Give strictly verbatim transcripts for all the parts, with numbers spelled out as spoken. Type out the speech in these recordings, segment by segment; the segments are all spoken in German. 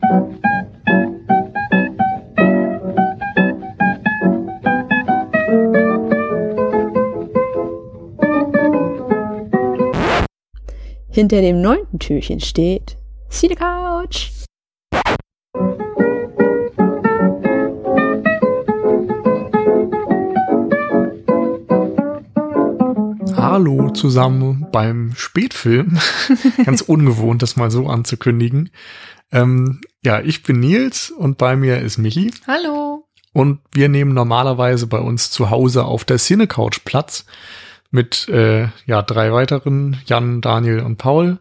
Hinter dem neunten Türchen steht Cine Couch. Hallo zusammen beim Spätfilm. Ganz ungewohnt, das mal so anzukündigen. Ähm, ja, ich bin Nils und bei mir ist Michi. Hallo. Und wir nehmen normalerweise bei uns zu Hause auf der Cine Couch Platz mit äh, ja drei weiteren, Jan, Daniel und Paul.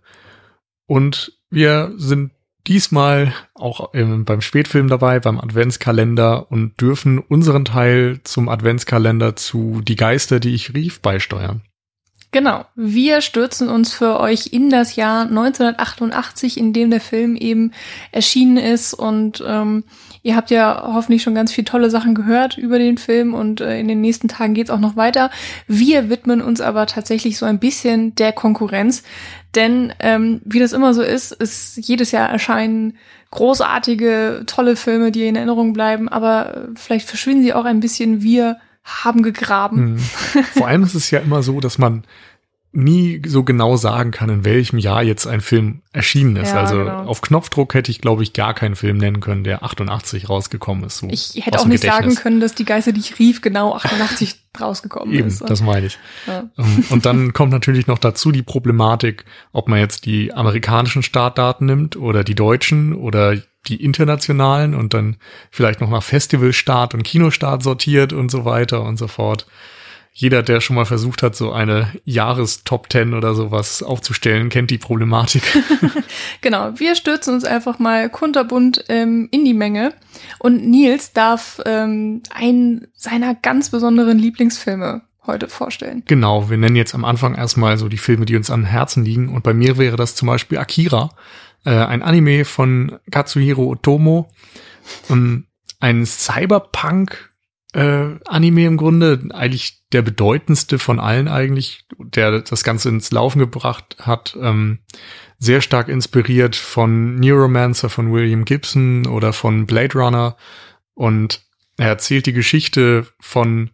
Und wir sind diesmal auch ähm, beim Spätfilm dabei, beim Adventskalender und dürfen unseren Teil zum Adventskalender zu Die Geister, die ich rief, beisteuern. Genau, wir stürzen uns für euch in das Jahr neunzehnhundertachtundachtzig, in dem der Film eben erschienen ist, und ähm, ihr habt ja hoffentlich schon ganz viele tolle Sachen gehört über den Film, und äh, in den nächsten Tagen geht's auch noch weiter. Wir widmen uns aber tatsächlich so ein bisschen der Konkurrenz, denn ähm, wie das immer so ist, ist jedes Jahr erscheinen großartige, tolle Filme, die in Erinnerung bleiben, aber vielleicht verschwinden sie auch ein bisschen. Wir haben gegraben. Hm. Vor allem ist es ja immer so, dass man nie so genau sagen kann, in welchem Jahr jetzt ein Film erschienen ist. Ja, also genau. Auf Knopfdruck hätte ich, glaube ich, gar keinen Film nennen können, der achtundachtzig rausgekommen ist. So ich hätte auch nicht Gedächtnis. sagen können, dass Die Geister, die ich rief, genau achtundachtzig rausgekommen Eben, ist. das meine ich. Ja. Und dann kommt natürlich noch dazu die Problematik, ob man jetzt die amerikanischen Startdaten nimmt oder die deutschen oder die internationalen und dann vielleicht noch nach Festivalstart und Kinostart sortiert und so weiter und so fort. Jeder, der schon mal versucht hat, so eine Jahres-Top Ten oder sowas aufzustellen, kennt die Problematik. Genau, wir stürzen uns einfach mal kunterbunt ähm, in die Menge. Und Nils darf ähm, einen seiner ganz besonderen Lieblingsfilme heute vorstellen. Genau, wir nennen jetzt am Anfang erstmal so die Filme, die uns am Herzen liegen. Und bei mir wäre das zum Beispiel Akira, äh, ein Anime von Katsuhiro Otomo, ähm, ein Cyberpunk Äh, Anime im Grunde, eigentlich der bedeutendste von allen eigentlich, der das Ganze ins Laufen gebracht hat, ähm, sehr stark inspiriert von Neuromancer von William Gibson oder von Blade Runner, und er erzählt die Geschichte von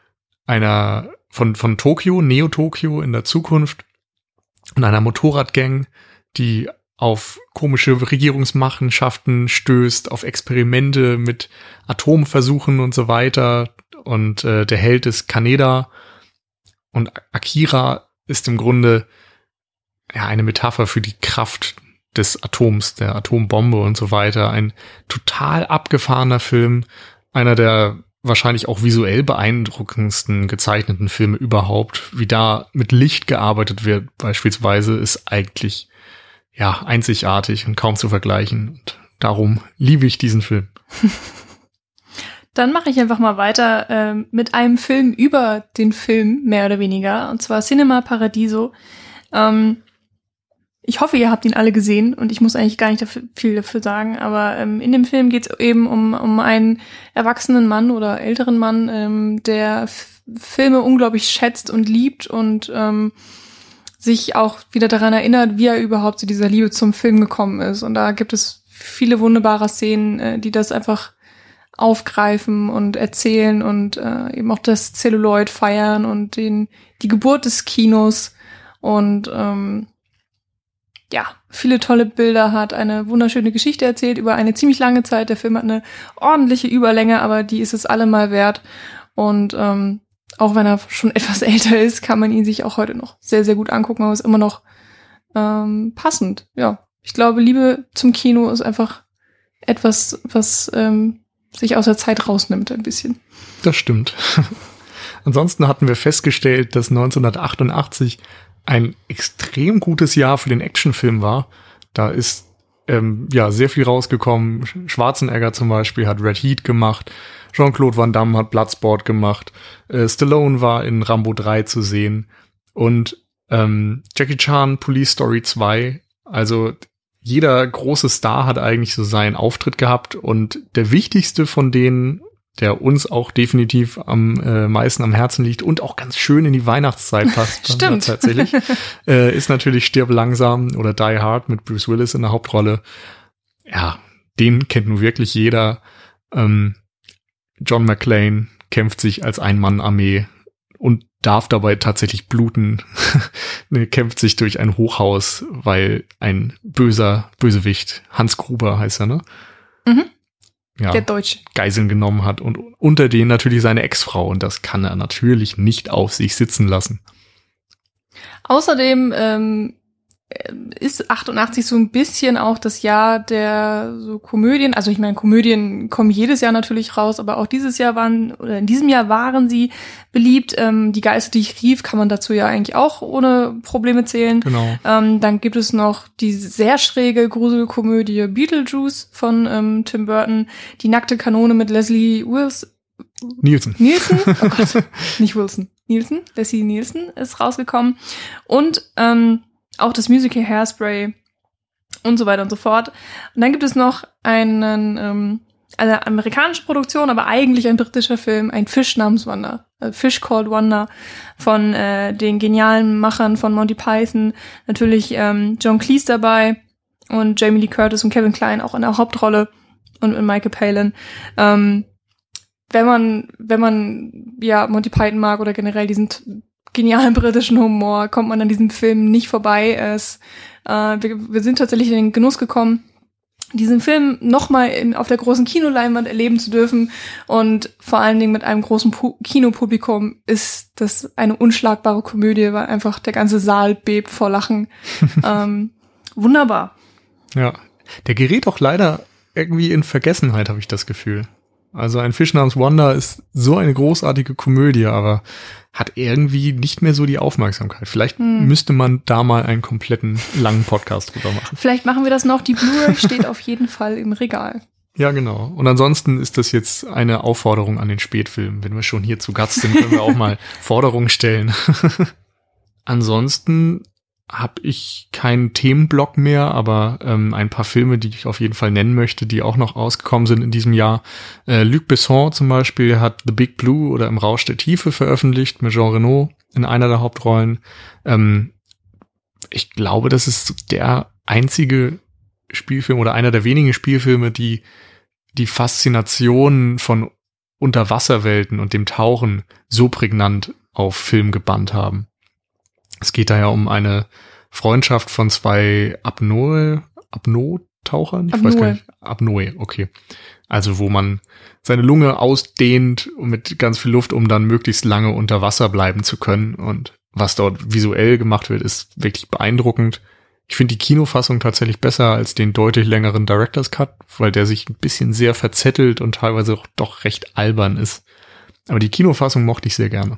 einer, von, von Tokio, Neo-Tokio in der Zukunft und einer Motorradgang, die auf komische Regierungsmachenschaften stößt, auf Experimente mit Atomversuchen und so weiter. Und äh, der Held ist Kaneda. Und Akira ist im Grunde ja eine Metapher für die Kraft des Atoms, der Atombombe und so weiter. Ein total abgefahrener Film. Einer der wahrscheinlich auch visuell beeindruckendsten gezeichneten Filme überhaupt. Wie da mit Licht gearbeitet wird beispielsweise, ist eigentlich ja einzigartig und kaum zu vergleichen. Und darum liebe ich diesen Film. Dann mache ich einfach mal weiter ähm, mit einem Film über den Film, mehr oder weniger, und zwar Cinema Paradiso. Ähm, ich hoffe, ihr habt ihn alle gesehen, und ich muss eigentlich gar nicht dafür, viel dafür sagen, aber ähm, in dem Film geht es eben um, um einen erwachsenen Mann oder älteren Mann, ähm, der F- Filme unglaublich schätzt und liebt und ähm, sich auch wieder daran erinnert, wie er überhaupt zu dieser Liebe zum Film gekommen ist. Und da gibt es viele wunderbare Szenen, äh, die das einfach aufgreifen und erzählen und äh, eben auch das Celluloid feiern und den die Geburt des Kinos und ähm, ja, viele tolle Bilder hat, eine wunderschöne Geschichte erzählt über eine ziemlich lange Zeit. Der Film hat eine ordentliche Überlänge, aber die ist es allemal wert. Und ähm, auch wenn er schon etwas älter ist, kann man ihn sich auch heute noch sehr, sehr gut angucken, aber ist immer noch ähm, passend. Ja, ich glaube, Liebe zum Kino ist einfach etwas, was ähm, sich aus der Zeit rausnimmt ein bisschen. Das stimmt. Ansonsten hatten wir festgestellt, dass neunzehnhundertachtundachtzig ein extrem gutes Jahr für den Actionfilm war. Da ist ähm, ja sehr viel rausgekommen. Schwarzenegger zum Beispiel hat Red Heat gemacht. Jean-Claude Van Damme hat Bloodsport gemacht. Äh, Stallone war in Rambo drei zu sehen. Und ähm, Jackie Chan, Police Story zwei. Also jeder große Star hat eigentlich so seinen Auftritt gehabt. Und der wichtigste von denen, der uns auch definitiv am äh, meisten am Herzen liegt und auch ganz schön in die Weihnachtszeit passt. Stimmt. Tatsächlich. äh, ist natürlich Stirb langsam oder Die Hard mit Bruce Willis in der Hauptrolle. Ja, den kennt nun wirklich jeder. Ähm, John McClane kämpft sich als Ein-Mann-Armee und darf dabei tatsächlich bluten. Ne, kämpft sich durch ein Hochhaus, weil ein böser Bösewicht, Hans Gruber heißt er, ne? Mhm. Ja, Der Deutsche. Geiseln genommen hat und unter denen natürlich seine Ex-Frau. Und das kann er natürlich nicht auf sich sitzen lassen. Außerdem ähm, ist achtundachtzig so ein bisschen auch das Jahr der so Komödien. Also ich meine, Komödien kommen jedes Jahr natürlich raus, aber auch dieses Jahr waren, oder in diesem Jahr waren sie beliebt. Ähm, Die Geister, die ich rief, kann man dazu ja eigentlich auch ohne Probleme zählen. Genau. Ähm, dann gibt es noch die sehr schräge Gruselkomödie Beetlejuice von ähm, Tim Burton, Die nackte Kanone mit Leslie Wills Nielsen. Nielsen? Oh Gott, nicht Wilson. Nielsen, Leslie Nielsen ist rausgekommen. Und ähm, auch das Musical Hairspray und so weiter und so fort. Und dann gibt es noch einen, ähm, eine amerikanische Produktion, aber eigentlich ein britischer Film, ein Fisch namens Wanda. A Fish Called Wanda von äh, den genialen Machern von Monty Python. Natürlich ähm, John Cleese dabei und Jamie Lee Curtis und Kevin Kline auch in der Hauptrolle und, und Michael Palin. Ähm, wenn man, wenn man ja Monty Python mag oder generell diesen t- genialen britischen Humor, kommt man an diesem Film nicht vorbei. Es, äh, wir, wir sind tatsächlich in den Genuss gekommen, diesen Film nochmal auf der großen Kinoleinwand erleben zu dürfen. Und vor allen Dingen mit einem großen Pu- Kinopublikum ist das eine unschlagbare Komödie, weil einfach der ganze Saal bebt vor Lachen. ähm, wunderbar. Ja, der gerät auch leider irgendwie in Vergessenheit, habe ich das Gefühl. Also ein Fisch namens Wanda ist so eine großartige Komödie, aber hat irgendwie nicht mehr so die Aufmerksamkeit. Vielleicht hm. müsste man da mal einen kompletten langen Podcast drüber machen. Vielleicht machen wir das noch. Die Blu-ray steht auf jeden Fall im Regal. Ja, genau. Und ansonsten ist das jetzt eine Aufforderung an den Spätfilm. Wenn wir schon hier zu Gast sind, können wir auch mal Forderungen stellen. Ansonsten habe ich keinen Themenblock mehr, aber ähm, ein paar Filme, die ich auf jeden Fall nennen möchte, die auch noch rausgekommen sind in diesem Jahr. Äh, Luc Besson zum Beispiel hat The Big Blue oder Im Rausch der Tiefe veröffentlicht mit Jean Reno in einer der Hauptrollen. Ähm, ich glaube, das ist der einzige Spielfilm oder einer der wenigen Spielfilme, die die Faszination von Unterwasserwelten und dem Tauchen so prägnant auf Film gebannt haben. Es geht da ja um eine Freundschaft von zwei Apnoe, Apnoe-Tauchern? Ich Apnoe. weiß gar nicht. Apnoe, okay. Also wo man seine Lunge ausdehnt mit ganz viel Luft, um dann möglichst lange unter Wasser bleiben zu können. Und was dort visuell gemacht wird, ist wirklich beeindruckend. Ich finde die Kinofassung tatsächlich besser als den deutlich längeren Director's Cut, weil der sich ein bisschen sehr verzettelt und teilweise auch doch recht albern ist. Aber die Kinofassung mochte ich sehr gerne.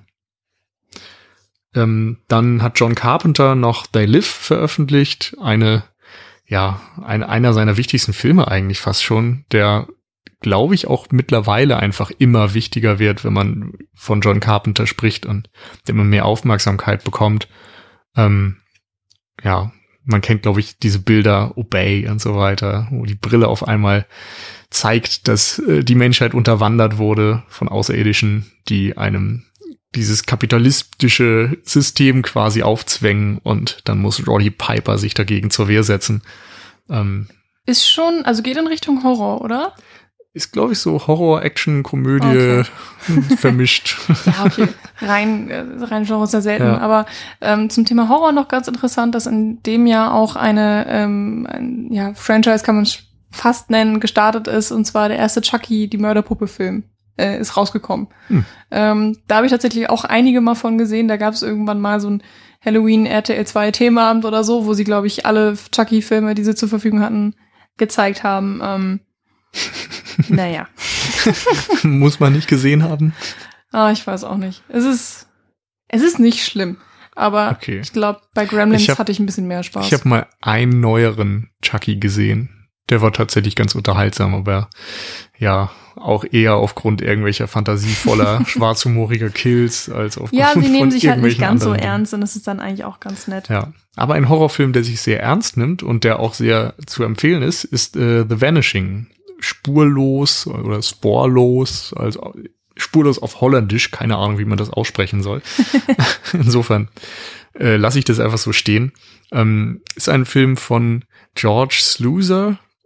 Ähm, dann hat John Carpenter noch They Live veröffentlicht, eine, ja, ein, einer seiner wichtigsten Filme eigentlich fast schon, der, glaube ich, auch mittlerweile einfach immer wichtiger wird, wenn man von John Carpenter spricht und der immer mehr Aufmerksamkeit bekommt. Ähm, ja, man kennt, glaube ich, diese Bilder, Obey und so weiter, wo die Brille auf einmal zeigt, dass äh, die Menschheit unterwandert wurde von Außerirdischen, die einem dieses kapitalistische System quasi aufzwängen und dann muss Roddy Piper sich dagegen zur Wehr setzen. Ähm, ist schon, also geht in Richtung Horror, oder? Ist, glaube ich, so Horror, Action, Komödie okay. vermischt. Ja, okay. Rein, äh, rein Genre ist ja selten. Ja. Aber ähm, zum Thema Horror noch ganz interessant, dass in dem Jahr auch eine ähm, ein, ja, Franchise, kann man fast nennen, gestartet ist. Und zwar der erste Chucky, die Mörderpuppe-Film. Äh, ist rausgekommen. Hm. Ähm, da habe ich tatsächlich auch einige mal von gesehen. Da gab es irgendwann mal so ein Halloween R T L zwei Themaabend oder so, wo sie, glaube ich, alle Chucky-Filme, die sie zur Verfügung hatten, gezeigt haben. Ähm, naja. Muss man nicht gesehen haben? Ah, ich weiß auch nicht. Es ist, es ist nicht schlimm. Aber okay. Ich glaube, bei Gremlins ich hab, hatte ich ein bisschen mehr Spaß. Ich habe mal einen neueren Chucky gesehen. Der war tatsächlich ganz unterhaltsam, aber ja, auch eher aufgrund irgendwelcher fantasievoller, schwarzhumoriger Kills als aufgrund ja, sie nehmen sich halt nicht ganz so Dingen. ernst und das ist dann eigentlich auch ganz nett. Ja, aber ein Horrorfilm, der sich sehr ernst nimmt und der auch sehr zu empfehlen ist, ist äh, The Vanishing. Spurlos oder sporlos, also spurlos auf Holländisch, keine Ahnung, wie man das aussprechen soll. Insofern äh, lasse ich das einfach so stehen. Ähm, ist ein Film von George Sluizer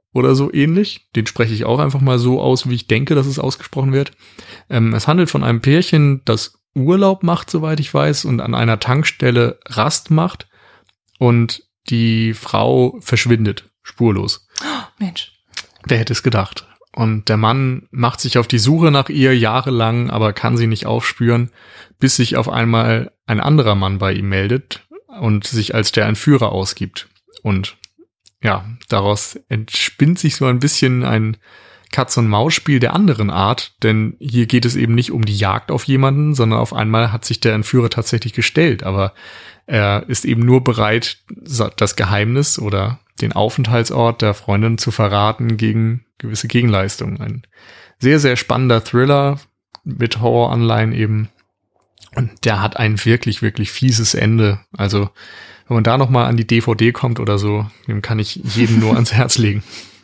oder so ähnlich. Den spreche ich auch einfach mal so aus, wie ich denke, dass es ausgesprochen wird. Ähm, es handelt von einem Pärchen, das Urlaub macht, soweit ich weiß, und an einer Tankstelle Rast macht. Und die Frau verschwindet, spurlos. Oh, Mensch. Wer hätte es gedacht? Und der Mann macht sich auf die Suche nach ihr jahrelang, aber kann sie nicht aufspüren, bis sich auf einmal ein anderer Mann bei ihm meldet und sich als der Entführer ausgibt. Und ja, daraus entspinnt sich so ein bisschen ein Katz-und-Maus-Spiel der anderen Art, denn hier geht es eben nicht um die Jagd auf jemanden, sondern auf einmal hat sich der Entführer tatsächlich gestellt, aber er ist eben nur bereit, das Geheimnis oder den Aufenthaltsort der Freundin zu verraten gegen gewisse Gegenleistungen. Ein sehr, sehr spannender Thriller mit Horroranleihen eben. Und der hat ein wirklich, wirklich fieses Ende. Also wenn man da nochmal an die D V D kommt oder so, dem kann ich jedem nur ans Herz legen.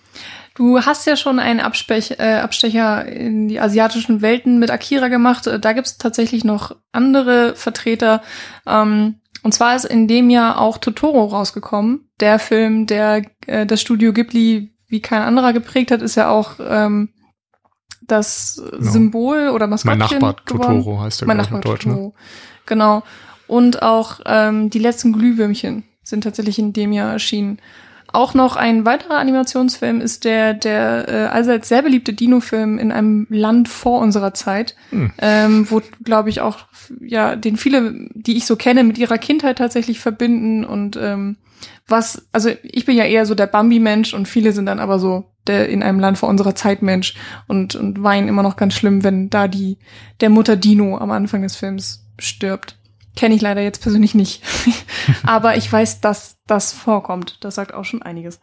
Du hast ja schon einen Abspech, äh, Abstecher in die asiatischen Welten mit Akira gemacht. Da gibt es tatsächlich noch andere Vertreter. Ähm, und zwar ist in dem Jahr auch Totoro rausgekommen. Der Film, der äh, das Studio Ghibli wie kein anderer geprägt hat, ist ja auch ähm, das Genau. Symbol oder Maskottchen Mein Nachbar geworden. Totoro heißt der, Mein glaube ich, Nachbar auf Deutsch. Ne? Totoro. Genau. Und auch ähm, die letzten Glühwürmchen sind tatsächlich in dem Jahr erschienen. Auch noch ein weiterer Animationsfilm ist der der äh, allseits sehr beliebte Dino-Film In einem Land vor unserer Zeit, Hm. ähm, wo, glaube ich, auch ja den viele, die ich so kenne, mit ihrer Kindheit tatsächlich verbinden. Und ähm, was, also ich bin ja eher so der Bambi-Mensch und viele sind dann aber so der In einem Land vor unserer Zeit Mensch und und weinen immer noch ganz schlimm, wenn da die der Mutter Dino am Anfang des Films stirbt. Kenne ich leider jetzt persönlich nicht. Aber ich weiß, dass das vorkommt. Das sagt auch schon einiges.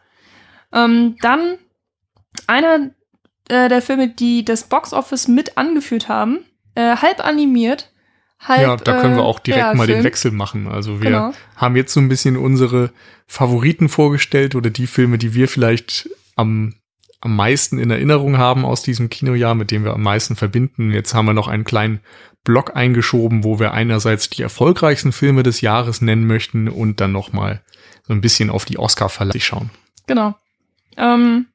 Ähm, dann einer äh, der Filme, die das Boxoffice mit angeführt haben, äh, halb animiert, halb Ja, da können wir auch direkt Realfilm. mal den Wechsel machen. Also wir Genau. haben jetzt so ein bisschen unsere Favoriten vorgestellt oder die Filme, die wir vielleicht am am meisten in Erinnerung haben aus diesem Kinojahr, mit dem wir am meisten verbinden. Jetzt haben wir noch einen kleinen Block eingeschoben, wo wir einerseits die erfolgreichsten Filme des Jahres nennen möchten und dann noch mal so ein bisschen auf die Oscar-Verleihung schauen. Genau. Ähm,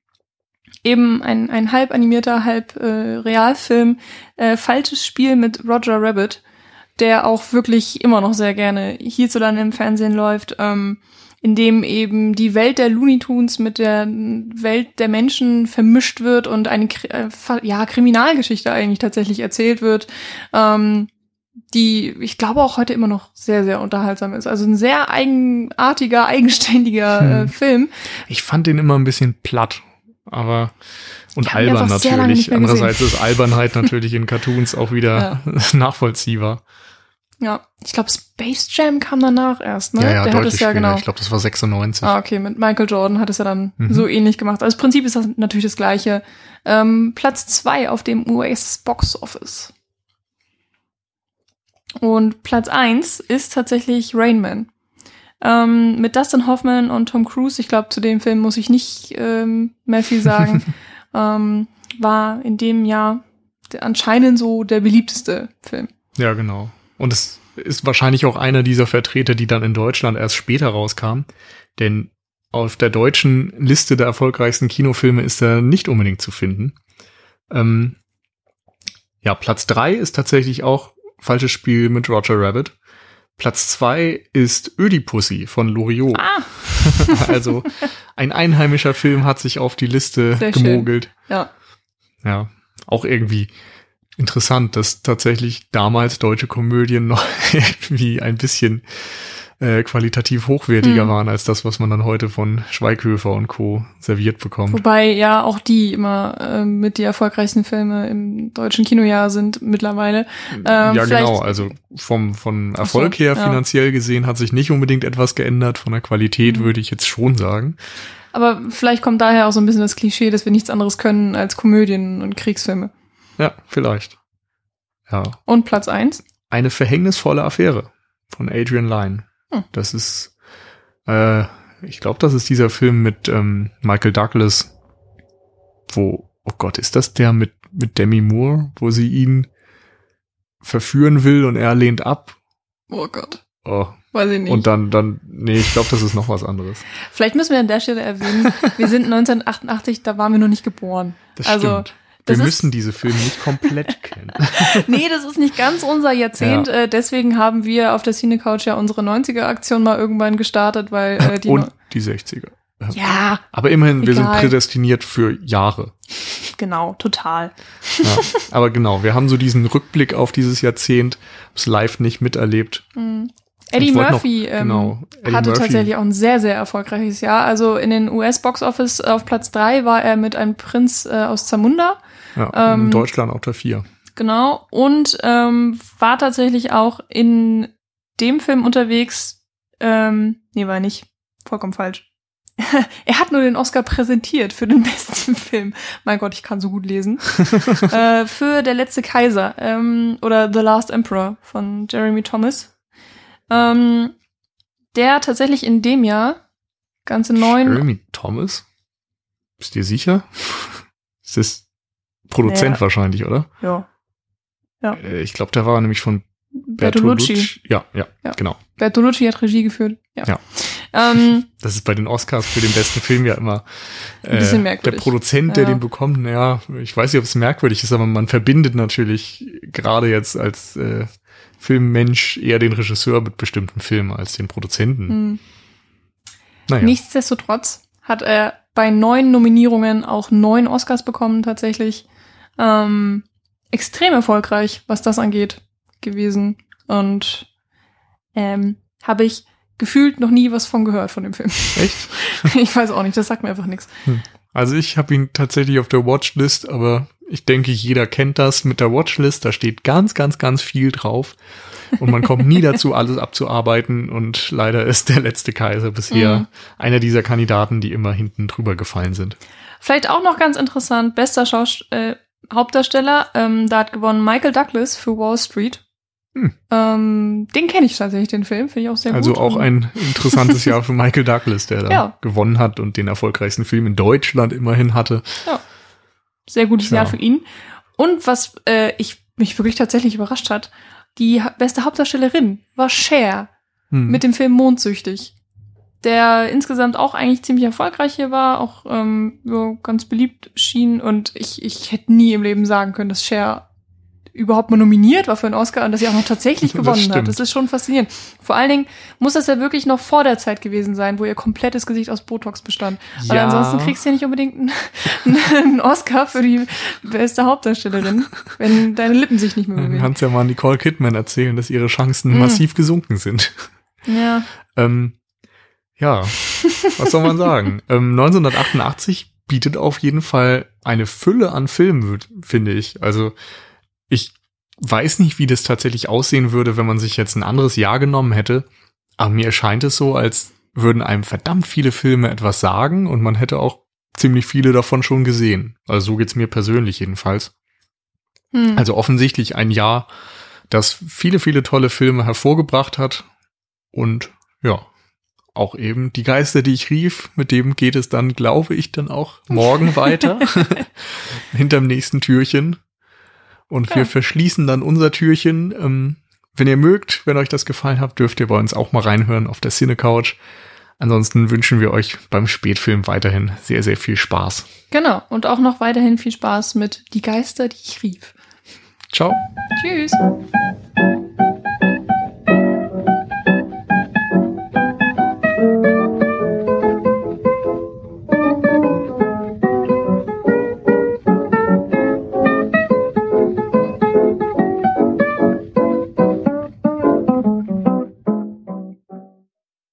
eben ein, ein halb animierter, halb äh, Realfilm. Äh, Falsches Spiel mit Roger Rabbit, der auch wirklich immer noch sehr gerne hierzulande im Fernsehen läuft, ähm, in dem eben die Welt der Looney Tunes mit der Welt der Menschen vermischt wird und eine äh, ja, Kriminalgeschichte eigentlich tatsächlich erzählt wird, ähm, die, ich glaube, auch heute immer noch sehr, sehr unterhaltsam ist. Also ein sehr eigenartiger, eigenständiger Hm. äh, Film. Ich fand den immer ein bisschen platt, aber und Ich hab ihn albern einfach sehr lange nicht natürlich. mehr Andererseits ist Albernheit natürlich in Cartoons auch wieder nachvollziehbar. Ja, ich glaube, Space Jam kam danach erst, ne? Ja, ja, Der hat deutlich es ja später. genau. Ich glaube, das war sechsundneunzig. Ah, okay, mit Michael Jordan hat es ja dann Mhm. so ähnlich gemacht. Also das Prinzip ist das natürlich das gleiche. Ähm, Platz zwei auf dem U S Box Office. Und Platz eins ist tatsächlich Rain Man. Ähm, mit Dustin Hoffman und Tom Cruise, ich glaube, zu dem Film muss ich nicht ähm, mehr viel sagen, ähm, war in dem Jahr der, anscheinend so der beliebteste Film. Ja, genau. Und es ist wahrscheinlich auch einer dieser Vertreter, die dann in Deutschland erst später rauskam. Denn auf der deutschen Liste der erfolgreichsten Kinofilme ist er nicht unbedingt zu finden. Ähm, ja, Platz drei ist tatsächlich auch Falsches Spiel mit Roger Rabbit. Platz zwei ist Ödipussy von Loriot. Ah! Also ein einheimischer Film hat sich auf die Liste Sehr schön. gemogelt. Ja. Ja, auch irgendwie interessant, dass tatsächlich damals deutsche Komödien noch irgendwie ein bisschen äh, qualitativ hochwertiger Mhm. waren als das, was man dann heute von Schweighöfer und Co. serviert bekommt. Wobei ja auch die immer äh, mit die erfolgreichsten Filme im deutschen Kinojahr sind mittlerweile. Ähm, ja, vielleicht- genau. Also vom, vom Ach Erfolg so, her ja. finanziell gesehen hat sich nicht unbedingt etwas geändert. Von der Qualität Mhm. würde ich jetzt schon sagen. Aber vielleicht kommt daher auch so ein bisschen das Klischee, dass wir nichts anderes können als Komödien und Kriegsfilme. Ja, vielleicht. Ja. Und Platz eins? Eine verhängnisvolle Affäre von Adrian Lyne. Hm. Das ist, äh, ich glaube, das ist dieser Film mit ähm, Michael Douglas, wo, oh Gott, ist das der mit mit Demi Moore, wo sie ihn verführen will und er lehnt ab? Oh Gott. Oh. Weiß ich nicht. Und dann, dann, nee, ich glaube, das ist noch was anderes. Vielleicht müssen wir an der Stelle erwähnen, wir sind neunzehnhundertachtundachtzig, da waren wir noch nicht geboren. Das also, stimmt. Wir das müssen diese Filme nicht komplett kennen. Nee, das ist nicht ganz unser Jahrzehnt. Ja. Äh, deswegen haben wir auf der Cine-Couch ja unsere neunziger-Aktion mal irgendwann gestartet, weil äh, die... Und no- die sechziger. Ja, Aber immerhin, wir sind egal. prädestiniert für Jahre. Genau, total. Ja. Aber genau, wir haben so diesen Rückblick auf dieses Jahrzehnt, hab's live nicht miterlebt. Mhm. Eddie Ich wollte noch- Murphy ähm, genau, Eddie hatte Murphy. tatsächlich auch ein sehr, sehr erfolgreiches Jahr. Also in den U S-Box-Office auf Platz drei war er mit einem Prinz äh, aus Zamunda. Ja, Ähm, in Deutschland auf der vier. Genau. Und ähm, war tatsächlich auch in dem Film unterwegs. Ähm, nee, war nicht. Vollkommen falsch. Er hat nur den Oscar präsentiert für den besten Film. Mein Gott, ich kann so gut lesen. äh, für Der letzte Kaiser ähm, oder The Last Emperor von Jeremy Thomas. Ähm, der tatsächlich in dem Jahr ganze neun... Jeremy Thomas? Bist du dir sicher? Ist das Produzent Ja. wahrscheinlich, oder? Ja, Äh, Ich glaube, der war nämlich von Bertolucci. Bertolucci. Ja, ja, Ja. genau. Bertolucci hat Regie geführt. Ja. Ja. Ähm, Das ist bei den Oscars für den besten Film ja immer äh, Ein bisschen der merkwürdig. Produzent, der Ja. den bekommt. Naja, ich weiß nicht, ob es merkwürdig ist, aber man verbindet natürlich gerade jetzt als äh, Filmmensch eher den Regisseur mit bestimmten Filmen als den Produzenten. mh. Naja, Nichtsdestotrotz hat er bei neun Nominierungen auch neun Oscars bekommen tatsächlich. Ähm, extrem erfolgreich, was das angeht, gewesen. Und ähm, habe ich gefühlt noch nie was von gehört von dem Film. echt? Ich weiß auch nicht, das sagt mir einfach nichts. Also ich habe ihn tatsächlich auf der Watchlist, aber ich denke, jeder kennt das mit der Watchlist. Da steht ganz, ganz, ganz viel drauf. Und man kommt nie dazu, alles abzuarbeiten. Und leider ist Der letzte Kaiser bisher Mhm. einer dieser Kandidaten, die immer hinten drüber gefallen sind. Vielleicht auch noch ganz interessant, bester Schaus äh, Hauptdarsteller, ähm, da hat gewonnen Michael Douglas für Wall Street. Hm. Ähm, den kenne ich tatsächlich, den Film, finde ich auch sehr Also gut. auch ein interessantes Jahr für Michael Douglas, der da Ja. gewonnen hat und den erfolgreichsten Film in Deutschland immerhin hatte. Sehr gutes Ja. Jahr für ihn. Und was äh, ich mich wirklich tatsächlich überrascht hat, die ha- beste Hauptdarstellerin war Cher Hm. mit dem Film Mondsüchtig, der insgesamt auch eigentlich ziemlich erfolgreich hier war, auch ähm, ja, ganz beliebt schien. Und ich, ich hätte nie im Leben sagen können, dass Cher überhaupt mal nominiert war für einen Oscar und dass sie auch noch tatsächlich Das gewonnen stimmt. hat. Das ist schon faszinierend. Vor allen Dingen muss das ja wirklich noch vor der Zeit gewesen sein, wo ihr komplettes Gesicht aus Botox bestand. Weil Ja. ansonsten kriegst du ja nicht unbedingt einen, einen Oscar für die beste Hauptdarstellerin, wenn deine Lippen sich nicht mehr Du bewegen. kannst ja mal Nicole Kidman erzählen, dass ihre Chancen Hm. massiv gesunken sind. Ja. Ähm, ja, was soll man sagen? ähm, neunzehnhundertachtundachtzig bietet auf jeden Fall eine Fülle an Filmen, würd- finde ich. Also ich weiß nicht, wie das tatsächlich aussehen würde, wenn man sich jetzt ein anderes Jahr genommen hätte. Aber mir erscheint es so, als würden einem verdammt viele Filme etwas sagen und man hätte auch ziemlich viele davon schon gesehen. Also so geht's mir persönlich jedenfalls. Hm. Also offensichtlich ein Jahr, das viele, viele tolle Filme hervorgebracht hat. Und ja, auch eben Die Geister, die ich rief, mit dem geht es dann, glaube ich, dann auch morgen weiter. Hinterm nächsten Türchen. Und wir Ja. verschließen dann unser Türchen. Ähm, wenn ihr mögt, wenn euch das gefallen hat, dürft ihr bei uns auch mal reinhören auf der Cine-Couch. Ansonsten wünschen wir euch beim Spätfilm weiterhin sehr, sehr viel Spaß. Genau. Und auch noch weiterhin viel Spaß mit Die Geister, die ich rief. Ciao. Tschüss.